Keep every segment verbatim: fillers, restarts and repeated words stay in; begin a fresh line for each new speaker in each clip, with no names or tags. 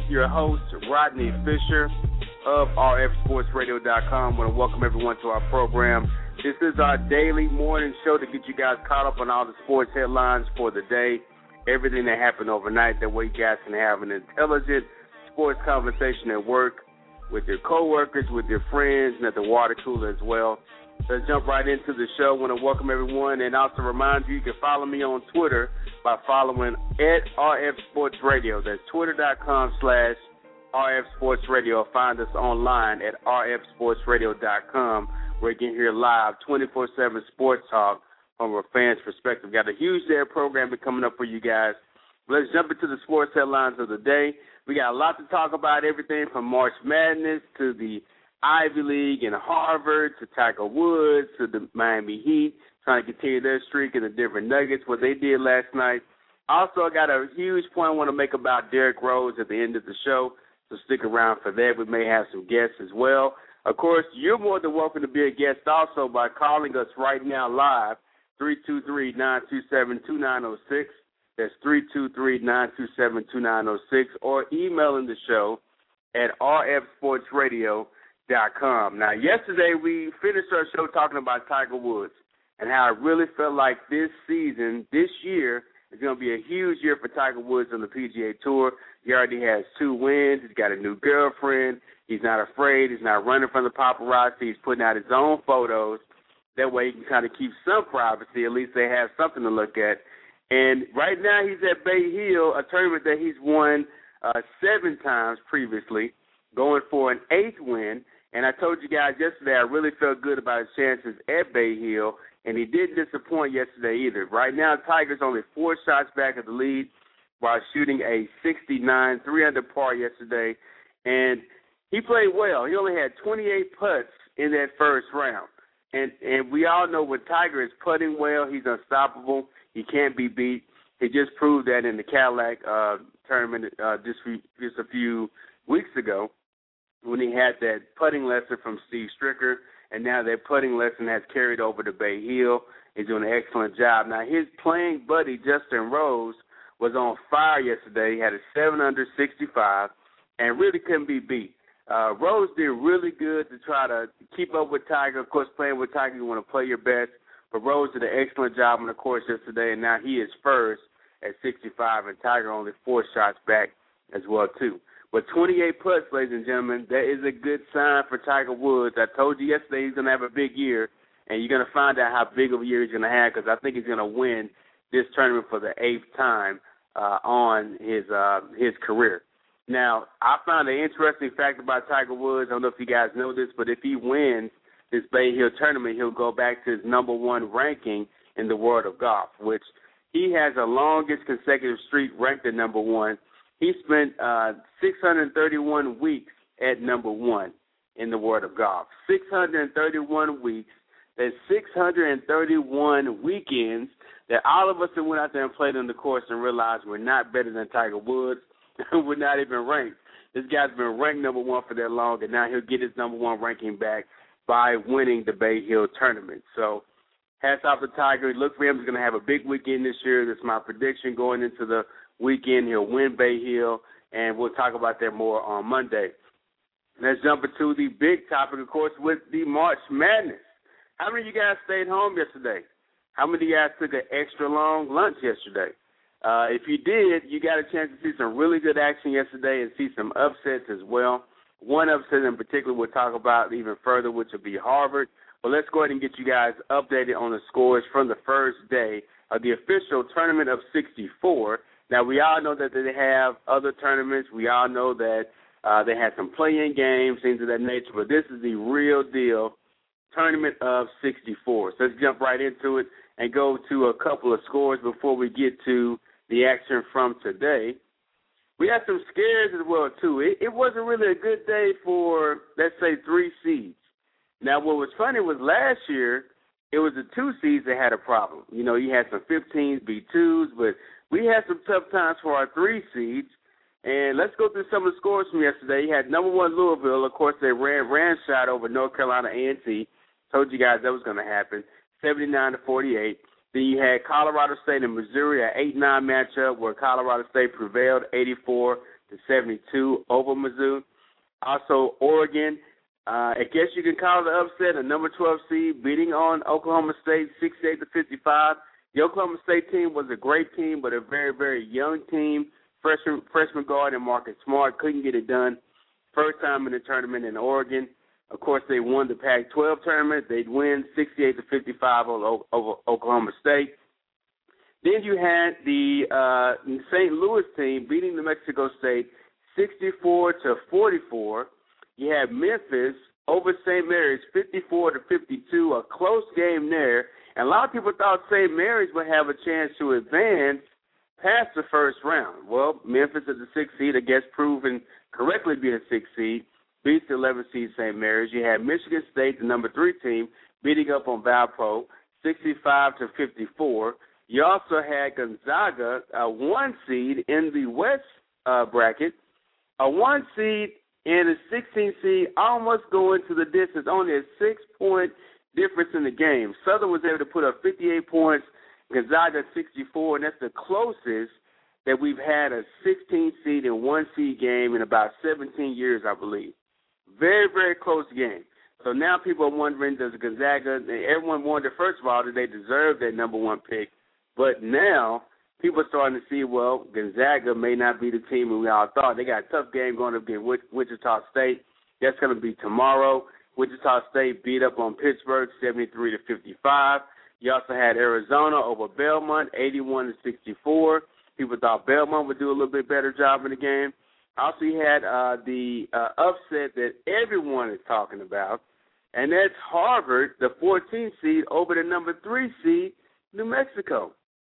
your host, Rodney Fisher of R F Sports Radio dot com. I want to welcome everyone to our program. This is our daily morning show to get you guys caught up on all the sports headlines for the day, everything that happened overnight. That way you guys can have an intelligent sports conversation at work, with your coworkers, with your friends, and at the water cooler as well. Let's jump right into the show. I want to welcome everyone and also remind you you can follow me on Twitter by following at R F Sports Radio. That's twitter.com slash RF Sports Radio. Find us online at R F Sports Radio dot com where you can hear live twenty-four seven sports talk from a fan's perspective. Got a huge day of programming coming up for you guys. Let's jump into the sports headlines of the day. We got a lot to talk about, everything from March Madness to the Ivy League and Harvard to Tiger Woods to the Miami Heat trying to continue their streak and the Denver Nuggets, what they did last night. Also, I got a huge point I want to make about Derrick Rose at the end of the show, so stick around for that. We may have some guests as well. Of course, you're more than welcome to be a guest also by calling us right now live, three two three, nine two seven, two nine zero six. That's three two three, nine two seven, two nine zero six, or emailing the show at R F Sports Radio dot com. Now, yesterday we finished our show talking about Tiger Woods and how I really felt like this season, this year, is going to be a huge year for Tiger Woods on the P G A Tour. He already has two wins. He's got a new girlfriend. He's not afraid. He's not running from the paparazzi. He's putting out his own photos. That way he can kind of keep some privacy. At least they have something to look at. And right now he's at Bay Hill, a tournament that he's won uh, seven times previously, going for an eighth win. And I told you guys yesterday I really felt good about his chances at Bay Hill, and he didn't disappoint yesterday either. Right now, Tiger's only four shots back of the lead while shooting a sixty-nine, three under par yesterday. And he played well. He only had twenty-eight putts in that first round. And and we all know when Tiger is putting well, he's unstoppable. He can't be beat. He just proved that in the Cadillac uh, tournament uh, just, just a few weeks ago, when he had that putting lesson from Steve Stricker, and now that putting lesson has carried over to Bay Hill. He's doing an excellent job. Now, his playing buddy, Justin Rose, was on fire yesterday. He had a seven under sixty-five and really couldn't be beat. Uh, Rose did really good to try to keep up with Tiger. Of course, playing with Tiger, you want to play your best. But Rose did an excellent job on the course yesterday, and now he is first at sixty-five, and Tiger only four shots back as well, too. But twenty-eight putts, ladies and gentlemen, that is a good sign for Tiger Woods. I told you yesterday he's going to have a big year, and you're going to find out how big of a year he's going to have, because I think he's going to win this tournament for the eighth time uh, on his uh, his career. Now, I found an interesting fact about Tiger Woods. I don't know if you guys know this, but if he wins this Bay Hill tournament, he'll go back to his number one ranking in the world of golf, which he has the longest consecutive streak ranked at number one. He spent uh, six hundred thirty-one weeks at number one in the world of golf. six hundred thirty-one weeks. That's six hundred thirty-one weekends that all of us that went out there and played on the course and realized we're not better than Tiger Woods. We're not even ranked. This guy's been ranked number one for that long, and now he'll get his number one ranking back by winning the Bay Hill tournament. So hats off to Tiger. Look for him. He's going to have a big weekend this year. That's my prediction going into the weekend. He'll win Bay Hill, and we'll talk about that more on Monday. Let's jump into the big topic, of course, with the March Madness. How many of you guys stayed home yesterday? How many of you guys took an extra long lunch yesterday? Uh, if you did, you got a chance to see some really good action yesterday and see some upsets as well. One upset in particular we'll talk about even further, which will be Harvard. But let's go ahead and get you guys updated on the scores from the first day of the official Tournament of sixty-four. Now, we all know that they have other tournaments. We all know that uh, they had some play-in games, things of that nature. But this is the real deal Tournament of sixty-four. So let's jump right into it and go to a couple of scores before we get to the action from today. We had some scares as well, too. It, it wasn't really a good day for, let's say, three seeds. Now, what was funny was last year, it was the two seeds that had a problem. You know, you had some fifteens beat twos, but we had some tough times for our three seeds. And let's go through some of the scores from yesterday. You had number one Louisville. Of course, they ran ran shot over North Carolina A and T. Told you guys that was going to happen, seventy-nine to forty-eight. Then you had Colorado State and Missouri, an eight nine matchup where Colorado State prevailed eighty-four to seventy-two over Mizzou. Also, Oregon, uh, I guess you can call it an upset, a number twelve seed, beating on Oklahoma State sixty-eight to fifty-five. The Oklahoma State team was a great team, but a very, very young team. Freshman, freshman guard and Marcus Smart couldn't get it done. First time in the tournament in Oregon. Of course, they won the Pac twelve tournament. They'd win sixty-eight to fifty-five over, over Oklahoma State. Then you had the uh, Saint Louis team beating New Mexico State sixty-four to forty-four. You had Memphis over Saint Mary's fifty-four to fifty-two, a close game there. And a lot of people thought Saint Mary's would have a chance to advance past the first round. Well, Memphis is the sixth seed, I guess proven correctly be a sixth seed, beats the eleventh seed Saint Mary's. You had Michigan State, the number three team, beating up on Valpo sixty-five to fifty-four. You also had Gonzaga, a one seed in the West uh, bracket, a one seed and a sixteen seed, almost going to the distance, only a six-point difference in the game. Southern was able to put up fifty-eight points, Gonzaga sixty-four, and that's the closest that we've had a sixteen seed and one seed game in about seventeen years, I believe. Very, very close game. So now people are wondering, does Gonzaga, everyone wondered, first of all, did they deserve that number one pick? But now people are starting to see, well, Gonzaga may not be the team we all thought. They got a tough game going up against Wichita State. That's going to be tomorrow. Wichita State beat up on Pittsburgh seventy-three to fifty-five. You also had Arizona over Belmont eighty-one to sixty-four. People thought Belmont would do a little bit better job in the game. Also, you had uh, the uh, upset that everyone is talking about, and that's Harvard, the fourteenth seed, over the number three seed, New Mexico.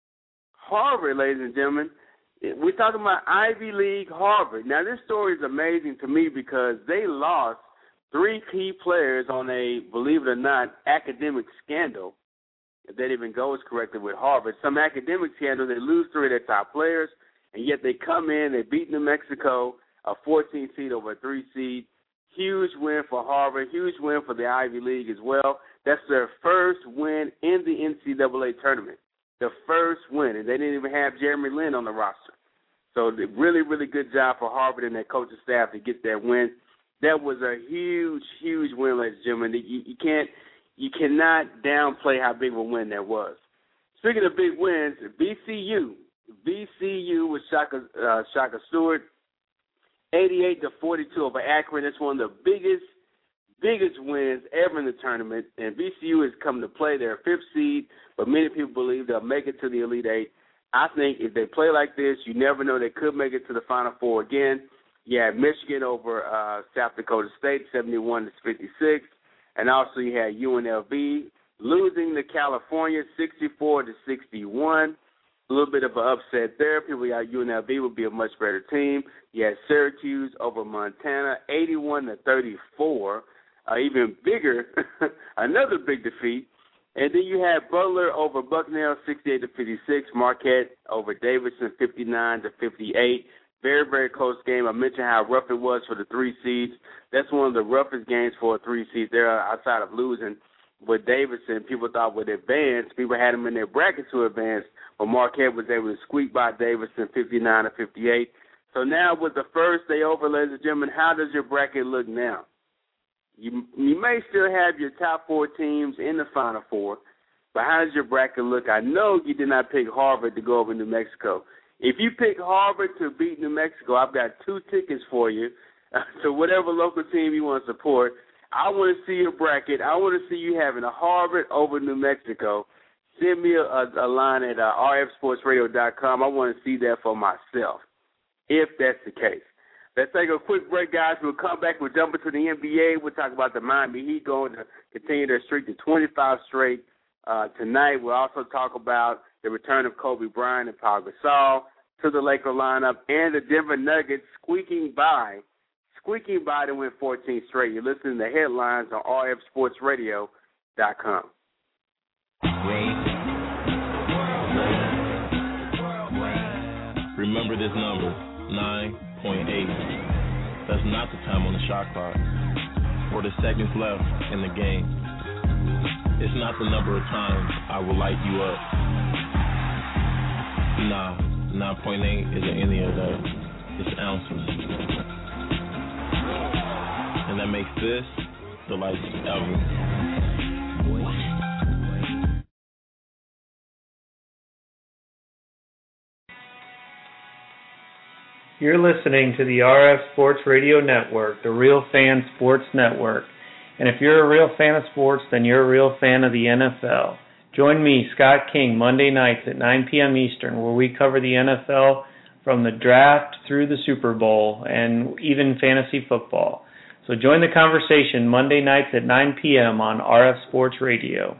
Harvard, ladies and gentlemen, we're talking about Ivy League Harvard. Now, this story is amazing to me because they lost three key players on a, believe it or not, academic scandal. If that even goes correctly with Harvard. Some academic scandal, they lose three of their top players, and yet they come in, they beat New Mexico, a fourteen seed over a three seed. Huge win for Harvard, huge win for the Ivy League as well. That's their first win in the N C double A tournament. The first win, and they didn't even have Jeremy Lin on the roster. So really, really good job for Harvard and their coaching staff to get that win. That was a huge, huge win, ladies and gentlemen. You, you can't, you cannot downplay how big of a win that was. Speaking of big wins, V C U, V C U with Shaka, uh, Shaka Stewart, eighty-eight to forty-two over Akron. That's one of the biggest, biggest wins ever in the tournament. And V C U has come to play their fifth seed, but many people believe they'll make it to the Elite Eight. I think if they play like this, you never know, they could make it to the Final Four again. You had Michigan over uh, South Dakota State, seventy-one to fifty-six. And also you had U N L V losing to California, sixty-four to sixty-one. A little bit of an upset there. People got U N L V would be a much better team. You had Syracuse over Montana, eighty-one to thirty-four. Uh, even bigger, another big defeat. And then you had Butler over Bucknell, sixty-eight to fifty-six. Marquette over Davidson, fifty-nine to fifty-eight. Very, very close game. I mentioned how rough it was for the three seeds. That's one of the roughest games for a three seed there outside of losing. With Davidson, people thought would advance. People had them in their bracket to advance, but Marquette was able to squeak by Davidson, fifty-nine to fifty-eight. So now with the first day over, ladies and gentlemen, how does your bracket look now? You you may still have your top four teams in the Final Four, but how does your bracket look? I know you did not pick Harvard to go over New Mexico. If you pick Harvard to beat New Mexico, I've got two tickets for you uh, to whatever local team you want to support. I want to see your bracket. I want to see you having a Harvard over New Mexico. Send me a, a, a line at uh, r f sports radio dot com. I want to see that for myself, if that's the case. Let's take a quick break, guys. We'll come back. We'll jump into the N B A. We'll talk about the Miami Heat going to continue their streak to twenty-five straight uh, tonight. We'll also talk about the return of Kobe Bryant and Paul Gasol to the Laker lineup, and the Denver Nuggets squeaking by, squeaking by to win fourteen straight. You're listening to Headlines on r f sports radio dot com.
Remember this number, nine point eight. That's not the time on the shot clock or the seconds left in the game. It's not the number of times I will light you up. Nah, nine point eight isn't any of that. It's ounces. And that makes this the lightest ever.
You're listening to the R F Sports Radio Network, the Real Fan Sports Network. And if you're a real fan of sports, then you're a real fan of the N F L. Join me, Scott King, Monday nights at nine p.m. Eastern, where we cover the N F L from the draft through the Super Bowl and even fantasy football. So join the conversation Monday nights at nine p.m. on R F Sports Radio.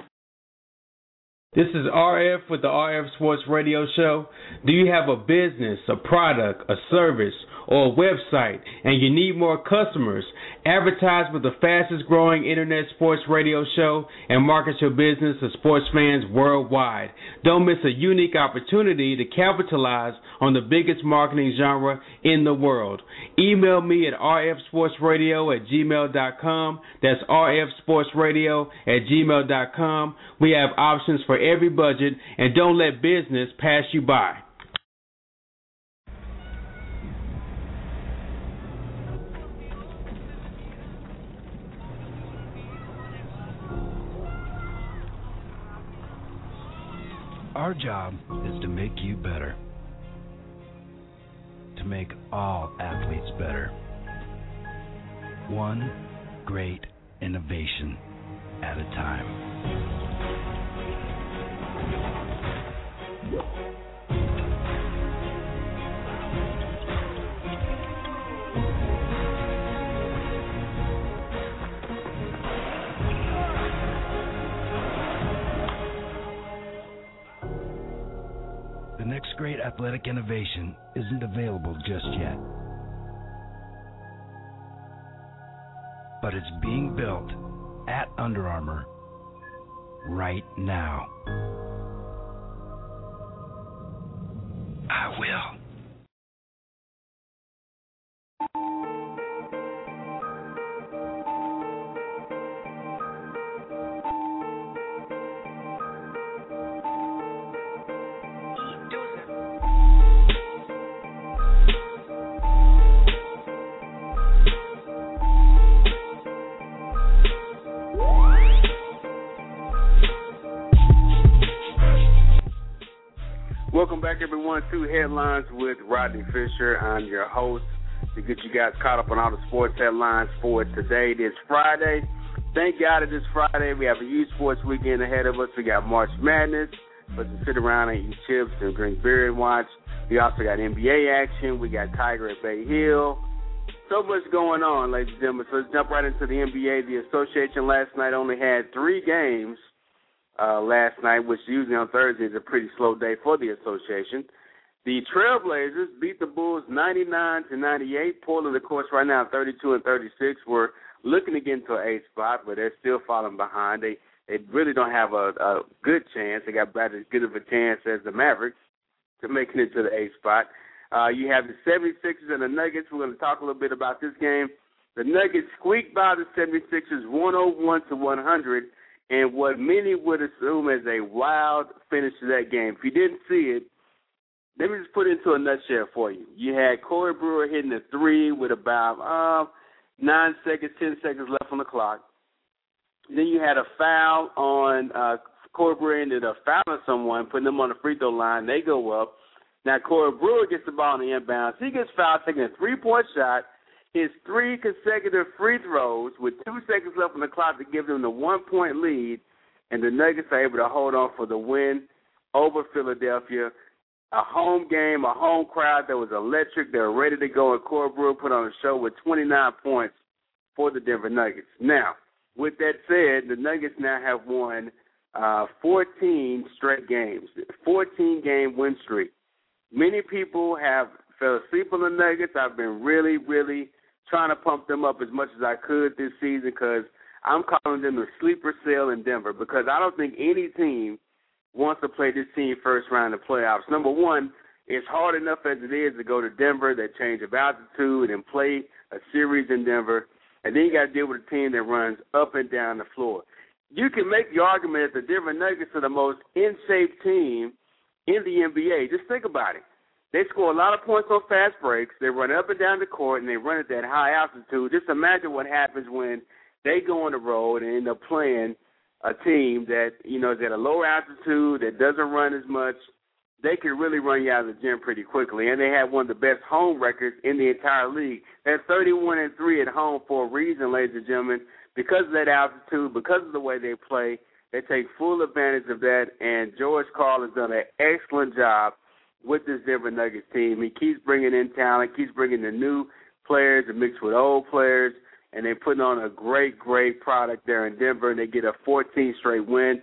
This is R F with the R F Sports Radio Show. Do you have a business, a product, a service, or a website, and you need more customers? Advertise with the fastest growing internet sports radio show and market your business to sports fans worldwide. Don't miss a unique opportunity to capitalize on the biggest marketing genre in the world. Email me at r f sports radio at gmail dot com. That's r f sports radio at gmail dot com. We have options for every budget, and don't let business pass you by.
Our job is to make you better, to make all athletes better. One great innovation at a time. The next great athletic innovation isn't available just yet, but it's being built at Under Armour right now. I will.
Welcome back, everyone, to Headlines with Rodney Fisher. I'm your host to get you guys caught up on all the sports headlines for today. It is Friday. Thank God it is Friday. We have a huge sports weekend ahead of us. We got March Madness, but to sit around and eat chips and drink beer and watch. We also got N B A action. We got Tiger at Bay Hill. So much going on, ladies and gentlemen. So let's jump right into the N B A. The association last night only had three games. Uh, last night, which usually on Thursday is a pretty slow day for the association. The Trailblazers beat the Bulls ninety-nine to ninety-eight. Portland, of course, right now thirty-two and thirty-six. We're looking to get into an eighth spot, but they're still falling behind. They they really don't have a, a good chance. They got about as good of a chance as the Mavericks to making it to the eighth spot. Uh, you have the seventy-sixers and the Nuggets. We're going to talk a little bit about this game. The Nuggets squeaked by the seventy-sixers one oh one to one hundred. And what many would assume as a wild finish to that game. If you didn't see it, let me just put it into a nutshell for you. You had Corey Brewer hitting a three with about uh, nine seconds, ten seconds left on the clock. Then you had a foul on uh, Corey Brewer ended up fouling someone, putting them on the free throw line. They go up. Now Corey Brewer gets the ball in the inbounds. He gets fouled taking a three-point shot. His three consecutive free throws with two seconds left on the clock to give them the one-point lead, and the Nuggets are able to hold on for the win over Philadelphia. A home game, a home crowd that was electric. They were ready to go, and Corey Brewer put on a show with twenty-nine points for the Denver Nuggets. Now, with that said, the Nuggets now have won uh, fourteen straight games, fourteen-game win streak. Many people have fell asleep on the Nuggets. I've been really, really trying to pump them up as much as I could this season because I'm calling them the sleeper cell in Denver because I don't think any team wants to play this team first round of playoffs. Number one, it's hard enough as it is to go to Denver, that change of altitude, and play a series in Denver, and then you got to deal with a team that runs up and down the floor. You can make the argument that the Denver Nuggets are the most in-shape team in the N B A. Just think about it. They score a lot of points on fast breaks. They run up and down the court, and they run at that high altitude. Just imagine what happens when they go on the road and end up playing a team that, you know, is at a lower altitude, that doesn't run as much. They can really run you out of the gym pretty quickly. And they have one of the best home records in the entire league. They're thirty-one and three at home for a reason, ladies and gentlemen, because of that altitude, because of the way they play. They take full advantage of that, and George Karl has done an excellent job with this Denver Nuggets team. He keeps bringing in talent, keeps bringing the new players and mixed with old players, and they're putting on a great, great product there in Denver, and they get a fourteenth straight win.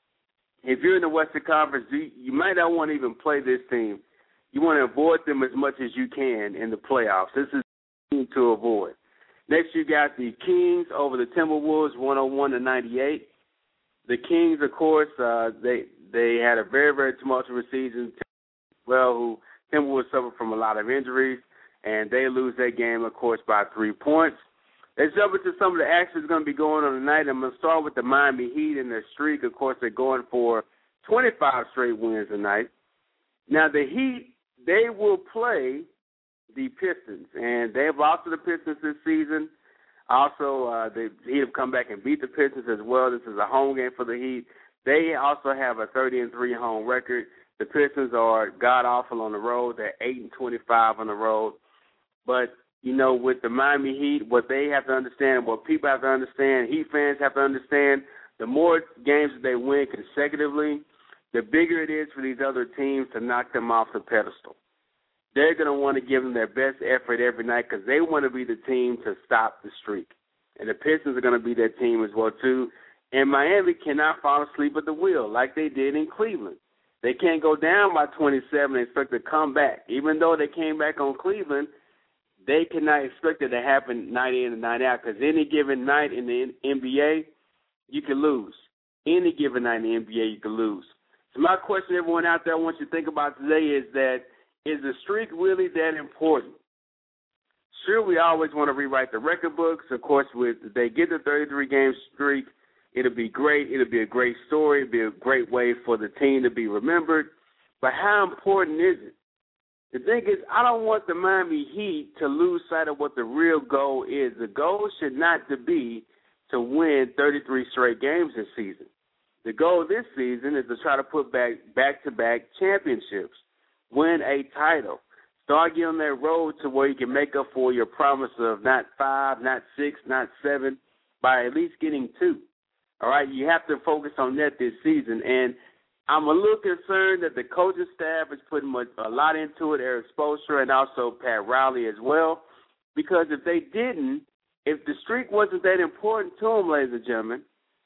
If you're in the Western Conference, you, you might not want to even play this team. You want to avoid them as much as you can in the playoffs. This is a team to avoid. Next, you got the Kings over the Timberwolves, one oh one to ninety-eight. The Kings, of course, uh, they they had a very, very tumultuous season. Well, who Timberwolves suffered from a lot of injuries, and they lose that game, of course, by three points. Let's jump into some of the action that's going to be going on tonight. I'm going to start with the Miami Heat and their streak. Of course, they're going for twenty-five straight wins tonight. Now, the Heat, they will play the Pistons, and they have lost to the Pistons this season. Also, uh, the Heat have come back and beat the Pistons as well. This is a home game for the Heat. They also have a thirty and three home record. The Pistons are god-awful on the road. They're eight and twenty-five on the road. But, you know, with the Miami Heat, what they have to understand, what people have to understand, Heat fans have to understand, the more games that they win consecutively, the bigger it is for these other teams to knock them off the pedestal. They're going to want to give them their best effort every night because they want to be the team to stop the streak. And the Pistons are going to be that team as well, too. And Miami cannot fall asleep at the wheel like they did in Cleveland. They can't go down by twenty-seven and expect to come back. Even though they came back on Cleveland, they cannot expect it to happen night in and night out because any given night in the N B A, you can lose. Any given night in the N B A, you can lose. So my question to everyone out there I want you to think about today is that, is the streak really that important? Sure, we always want to rewrite the record books. Of course, with they get the thirty-three game streak, it'll be great. It'll be a great story. It'll be a great way for the team to be remembered. But how important is it? The thing is, I don't want the Miami Heat to lose sight of what the real goal is. The goal should not be to win thirty-three straight games this season. The goal this season is to try to put back back-to-back championships, win a title, start getting on that road to where you can make up for your promise of not five, not six, not seven, by at least getting two. All right, you have to focus on that this season. And I'm a little concerned that the coaching staff is putting much, a lot into it, Eric Spoelstra and also Pat Riley as well, because if they didn't, if the streak wasn't that important to them, ladies and gentlemen,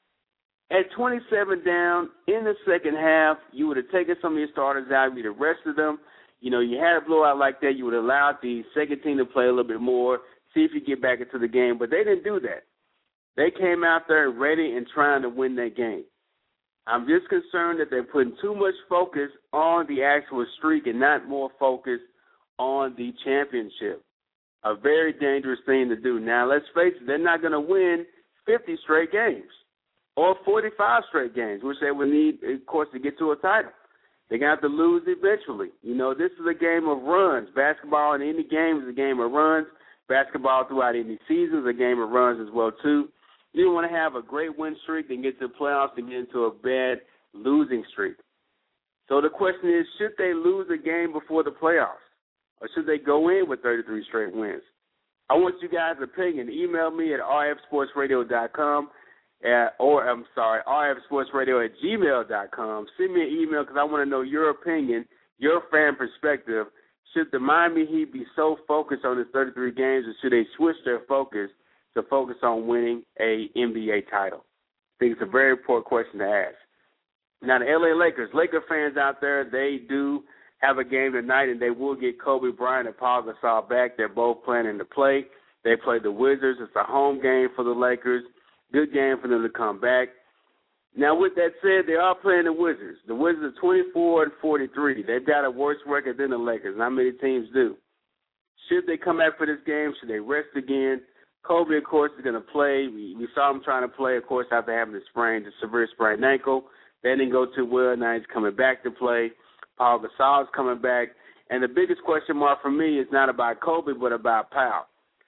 at twenty-seven down in the second half, you would have taken some of your starters out, you'd have rested them. You know, you had a blowout like that, you would have allowed the second team to play a little bit more, see if you get back into the game. But they didn't do that. They came out there ready and trying to win that game. I'm just concerned that they're putting too much focus on the actual streak and not more focus on the championship. A very dangerous thing to do. Now, let's face it, they're not going to win fifty straight games or forty-five straight games, which they would need, of course, to get to a title. They're going to have to lose eventually. You know, this is a game of runs. Basketball in any game is a game of runs. Basketball throughout any season is a game of runs as well, too. You don't want to have a great win streak and get to the playoffs and get into a bad losing streak. So the question is, should they lose a game before the playoffs? Or should they go in with thirty-three straight wins? I want you guys' opinion. Email me at r f sports radio dot com at, or, I'm sorry, r f sports radio at gmail dot com. Send me an email because I want to know your opinion, your fan perspective. Should the Miami Heat be so focused on the thirty-three games, or should they switch their focus to focus on winning a N B A title? I think it's a very important question to ask. Now, the L A Lakers, Laker fans out there, they do have a game tonight, and they will get Kobe Bryant and Paul Gasol back. They're both planning to play. They play the Wizards. It's a home game for the Lakers. Good game for them to come back. Now, with that said, they are playing the Wizards. The Wizards are twenty-four and forty-three. They've got a worse record than the Lakers. Not many teams do. Should they come back for this game? Should they rest again? Kobe, of course, is going to play. We, we saw him trying to play, of course, after having the sprain, the severe sprained ankle. That didn't go too well. Now he's coming back to play. Paul Gasol is coming back. And the biggest question mark for me is not about Kobe, but about Powell.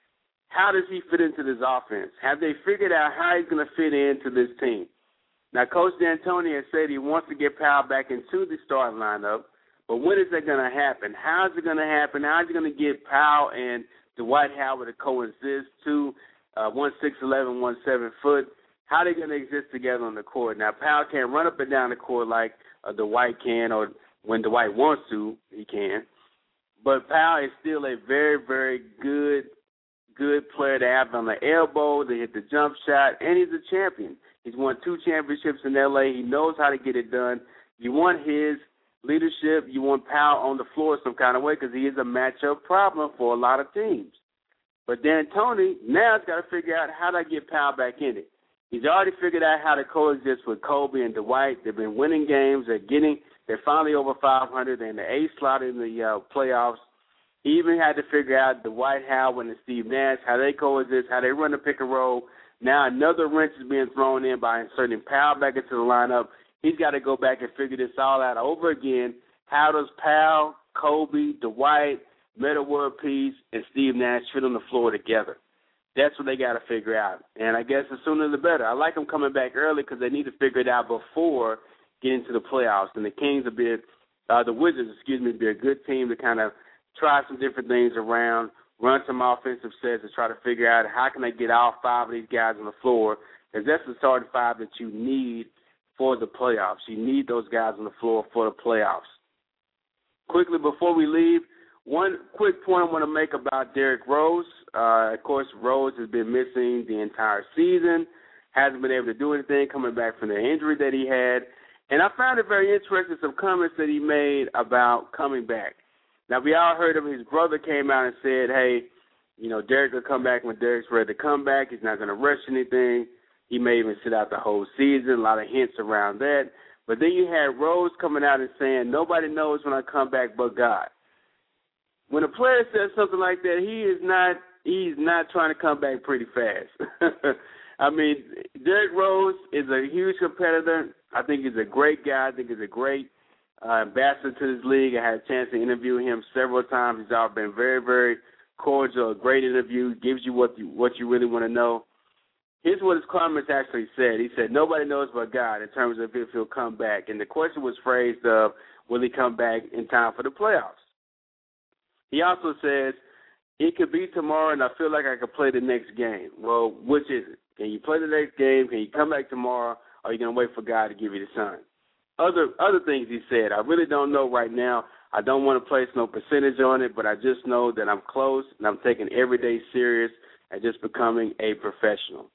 How does he fit into this offense? Have they figured out how he's going to fit into this team? Now, Coach D'Antoni has said he wants to get Powell back into the starting lineup, but when is that going to happen? How is it going to happen? How is he going to get Powell and Dwight Howard to coexist, two uh, one six eleven, one seven foot? How are they going to exist together on the court? Now, Powell can't run up and down the court like uh, Dwight can, or when Dwight wants to, he can. But Powell is still a very, very good, good player to have on the elbow, to hit the jump shot, and he's a champion. He's won two championships in L A. He knows how to get it done. You want his leadership. You want Powell on the floor some kind of way because he is a matchup problem for a lot of teams. But D'Antoni now has got to figure out how to get Powell back in it. He's already figured out how to coexist with Kobe and Dwight. They've been winning games. They're getting. They're finally over five hundred. They're in the eighth slot in the uh, playoffs. He even had to figure out Dwight Howard and Steve Nash, how they coexist, how they run the pick and roll. Now another wrench is being thrown in by inserting Powell back into the lineup. He's got to go back and figure this all out over again. How does Powell, Kobe, Dwight, Metta World Peace, and Steve Nash fit on the floor together? That's what they got to figure out. And I guess the sooner the better. I like them coming back early because they need to figure it out before getting to the playoffs. And the Kings will be, uh, the Wizards, excuse me, be a good team to kind of try some different things around, run some offensive sets to try to figure out how can they get all five of these guys on the floor, because that's the starting five that you need for the playoffs. You need those guys on the floor for the playoffs. Quickly, before we leave, one quick point I want to make about Derrick Rose. Uh, of course, Rose has been missing the entire season, hasn't been able to do anything coming back from the injury that he had. And I found it very interesting, some comments that he made about coming back. Now, we all heard him. His brother came out and said, hey, you know, Derrick will come back when Derrick's ready to come back. He's not going to rush anything. He may even sit out the whole season, a lot of hints around that. But then you had Rose coming out and saying, nobody knows when I come back but God. When a player says something like that, he is not he's not trying to come back pretty fast. I mean, Derrick Rose is a huge competitor. I think he's a great guy. I think he's a great uh, ambassador to this league. I had a chance to interview him several times. He's all been very, very cordial, a great interview, gives you what you, what you really want to know. Here's what his comments actually said. He said, nobody knows but God in terms of if he'll come back. And the question was phrased of, will he come back in time for the playoffs? He also says, it could be tomorrow, and I feel like I could play the next game. Well, which is it? Can you play the next game? Can you come back tomorrow? Or are you going to wait for God to give you the sign? Other other things he said, I really don't know right now. I don't want to place no percentage on it, but I just know that I'm close, and I'm taking every day serious and just becoming a professional.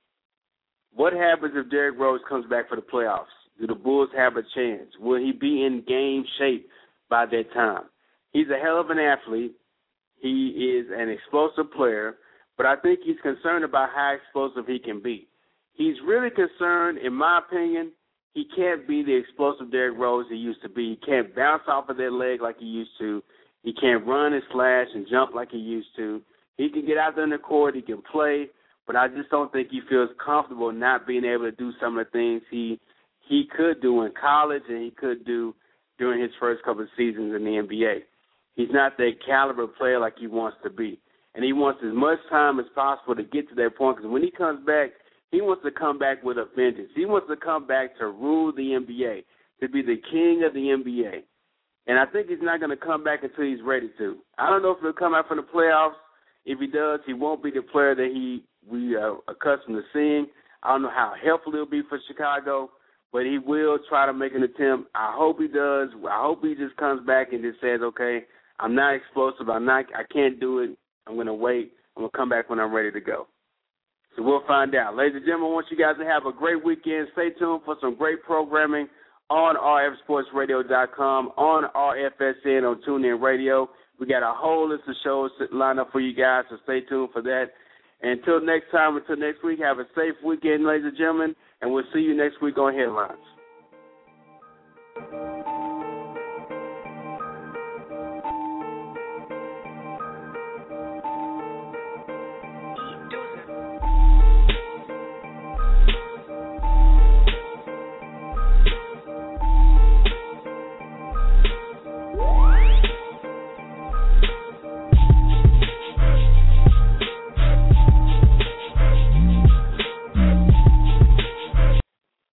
What happens if Derrick Rose comes back for the playoffs? Do the Bulls have a chance? Will he be in game shape by that time? He's a hell of an athlete. He is an explosive player, but I think he's concerned about how explosive he can be. He's really concerned, in my opinion, he can't be the explosive Derrick Rose he used to be. He can't bounce off of that leg like he used to. He can't run and slash and jump like he used to. He can get out there in the court. He can play, but I just don't think he feels comfortable not being able to do some of the things he he could do in college and he could do during his first couple of seasons in the N B A. He's not that caliber player like he wants to be. And he wants as much time as possible to get to that point because when he comes back, he wants to come back with a vengeance. He wants to come back to rule the N B A, to be the king of the N B A. And I think he's not going to come back until he's ready to. I don't know if he'll come out from the playoffs. If he does, he won't be the player that he we are accustomed to seeing. I don't know how helpful he'll be for Chicago, but he will try to make an attempt. I hope he does. I hope he just comes back and just says, okay, I'm not explosive. I'm not. I can't do it. I'm going to wait. I'm going to come back when I'm ready to go. So we'll find out. Ladies and gentlemen, I want you guys to have a great weekend. Stay tuned for some great programming on R F Sports Radio dot com, on R F S N, on TuneIn Radio. We got a whole list of shows lined up for you guys, so stay tuned for that. And until next time, until next week, have a safe weekend, ladies and gentlemen, and we'll see you next week on Headlines.